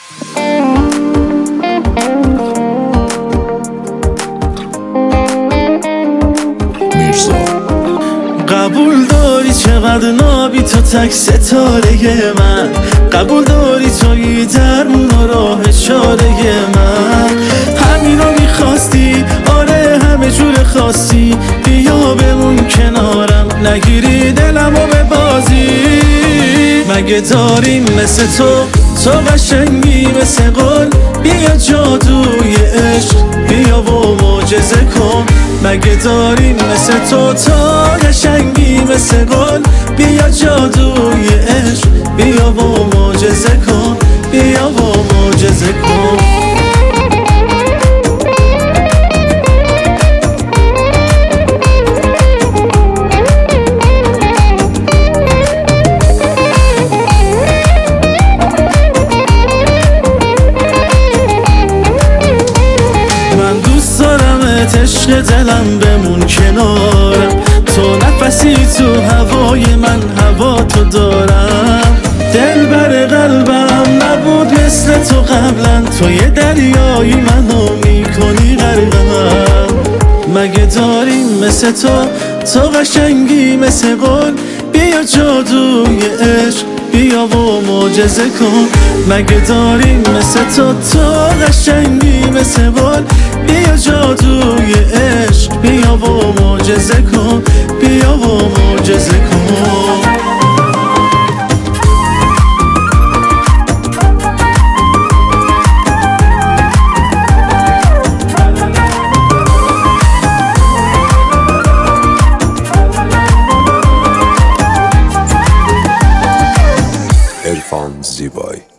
قبول داری چقدر نابی تو تک ستاره من، قبول داری تویی درمون و راه چاره من. همین رو میخواستی، آره همه جور خواستی، بیا بمون کنارم نگیری دلمو به بازی. مگه داریم مثل تو قشنگی مثل قول، بیا جادوی عشق بیا و معجزه کن. مگه داریم مثل تو قشنگی مثل گل، بیا جادوی عشق بیا و معجزه کن، بیا و معجزه کن. عشق دلم بمون کنارم، تو نفسی تو هوای من، هوا تو دارم. دل بر قلبم نبود مثل تو قبلا، تو یه دریایی منو میکنی غرقم. مگه داریم مثل تو قشنگی مثل قول، بیا جادوی عشق بیا و معجزه کن. مگه داریم مثل تو قشنگی مثل قول، بیا جادوی عشق بیا و معجزه کن، بیا و معجزه کن. عرفان زیبایی.